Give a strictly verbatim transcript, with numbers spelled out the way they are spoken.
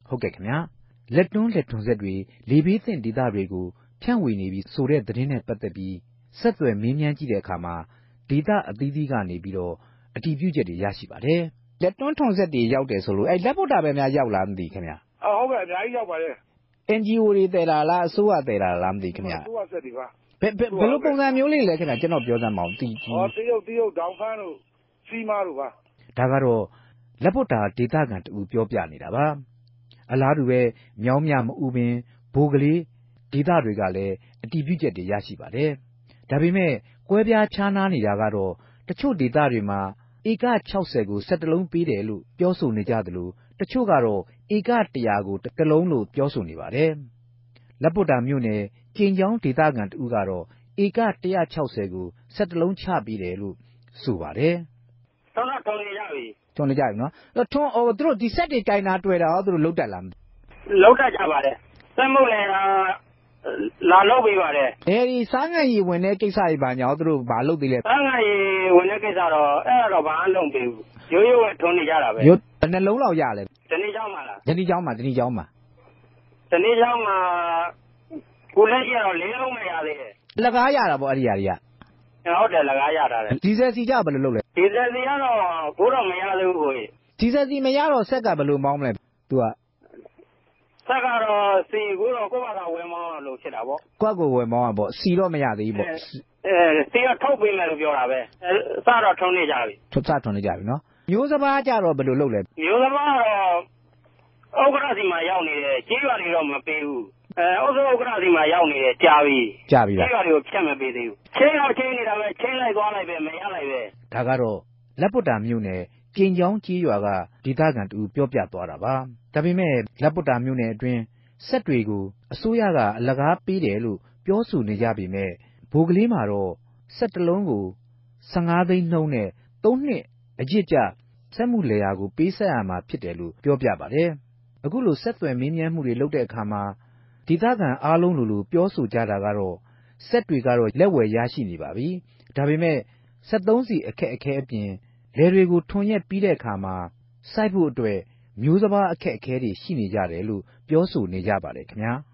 ဟုတ်ကဲ့ခင်ဗျာလက်တွန်းလက်ထွန်ဆက်တွေလေဘေးသင့်ဒေသတွေကိုဖြန့်ဝေနေပြီးဆိုတဲ့သတင်းနဲ့ပတ်သက်ပြီးဆက်သွယ်မင်းမြန်းကြည့်တဲ့အခါမှာဒေသအသီးသီးကနေပြီးတော့အတည်ပြုချက်တွေရရှိပါတယ်လက်တွန်းထွန်ဆက်တွေရောက်တယ်ဆိုလို့အဲလက်ဖို့တာပဲများရောက်လာမသိခင်ဗျာဟုတ်ကဲ့အများကြီးရောက်ပါတယ်အန် ဂျီ အို တွေတည်တာလားအစိုးရတည်တာလားမသိခင်ဗျာအစိုးရဆက်တွေပါဘယ်ဘယ်လိုပုံစံမျိုးလေးလဲခင်ဗျာကျွန်တော်ပြောစမ်းမအောင်တီဟောတရုတ်တရုတ်ဒေါင်ဖန်းတို့စီမာတို့ပါဒါကတော့လက်ဖို့တာဒေသခံတူပြောပြနေတာပါအလားတူပဲမြောင်းမြမအူပင်ဘိုးကလေးဒေသတွေကလည်းအတည်ပြုချက်တွေရရှိပါတယ်ဒါပေမဲ့ကွဲပြားခြားနားနေတာကတော့တချို့ဒေသတွေမှာဧက၆၀ကို၁၁လုံးပေးတယ်လို့ပြောဆိုနေကြသလိုတချို့ကတော့ဧက၁၀၀ကိုတစ်လုံးလို့ပြောဆိုနေပါတယ်လက်ပုတ္တာမြို့နယ်ကျင်းချောင်းဒေသခံတူကတော့ဧက၁၆၀ကို၁၁လုံးချပေးတယ်လို့ဆိုပါတယ်ဆောင်းတော့ထုံနေကြပြီထုံနေကြပြီနော်ထွန်းဟိုသူတို့ဒီဆက်တွေကင်တာတွေ့တာရောသူတို့လုတ်တက်လာမလုတ်တက်ကြပါတယ်စက်မှုလည်းလာလုတ်ပေးပါတယ်အဲဒီစားငံရီဝင်တဲ့ကိစ္စတွေပါညာသူတို့ဘာလုတ်သေးလဲစားငံရီဝင်တဲ့ကိစ္စတော့အဲ့ဒါတော့ဘာမှလုပ်ပေးဘူးရိုးရိုးပဲထုံနေကြတာပဲရိုးနှလုံးလောက်ရလဲတနေ့เช้าမှာလားတနေ့เช้าမှာတနေ့เช้าမှာတနေ့เช้าမှာကိုလည်းကြတော့လေးလုံးမရသေးတယ်လကားရတာပေါ့အဲ့ဒီຢာတွေကဟုတ်တယ်လကားရတာတယ်ဒီဇယ်စီကြဘယ်လိုလုပ်လဲဒီဇယ်စီကတော့ဘိုးတော့မရသေးဘူးကိုဒီဇယ်စီမရတော့ဆက်ကဘယ်လိုမောင်းမလဲသူကဆက်ကတော့စီကိုတော့ကိုယ့်ဘာသာဝယ်မောင်းလို့ဖြစ်တာပေါ့ကိုယ့်ကိုဝယ်မောင်းอ่ะပေါ့စီတော့မရသေးဘူးပေါ့အဲစီကထုတ်ပေးမယ်လို့ပြောတာပဲအဲစတော့ထုံနေကြပြီထုတ်စထုံနေကြပြီနော်မျိုးစဘာကြတော့ဘယ်လိုလုပ်လဲမျိုးစဘာတော့ဥက္ကဋ္ဌစီမှာရောက်နေတယ်ကြေးရွာတွေတော့မပေးဘူးအဲအုပ်စုဥက္ကဋ္ဌစီမှာရောက်နေတယ်ကြာပြီကြာပြီလားကြေးရွာတွေကိုဖြတ်မပေးသေးဘူးချင်းတော့ချင်းနေတာပဲချင်းလိုက်သွားလိုက်ပဲမရလိုက်ပဲဒါကတော့လက်ပုတ္တာမြို့နယ်ကျင်းချောင်းကြေးရွာကဒေသခံတူပြောပြသွားတာပါဒါပေမဲ့လက်ပုတ္တာမြို့နယ်အတွင်းဆက်တွေကိုအစိုးရကအလကားပေးတယ်လို့ပြောဆိုနေကြပေမဲ့ဘိုးကလေးမှာတော့ဆက်တလုံးကို၁၅သိန်းနှုန်းနဲ့သုံးနှစ်အကြည့်ကြစက်မှုလေယာကိုပေးဆက်ရမှာဖြစ်တယ်လို့ပြောပြပါတယ်အခုလိုဆက်သွယ်မင်းမြန်းမှုတွေလုပ်တဲ့အခါမှာဒေသခံအားလုံးလိုလိုပြောဆိုကြတာကတော့ဆက်တွေကတော့လက်ဝယ်ရရှိနေပါပြီဒါပေမဲ့ဆက်သုံးစီအခက်အခဲအပြင်လယ်တွေကိုထွန်ရက်ပြီးတဲ့အခါမှာစိုက်ဖို့အတွက်မျိုးစဘာအခက်အခဲတွေရှိနေကြတယ်လို့ပြောဆိုနေကြပါတယ်ခင်ဗျာ